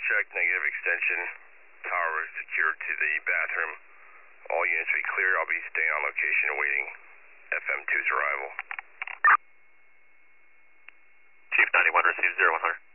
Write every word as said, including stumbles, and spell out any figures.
check, negative extension. Tower is secured to the bathroom. All units will be clear. I'll be staying on location awaiting F M two's arrival. Chief ninety-one, receive zero one hundred.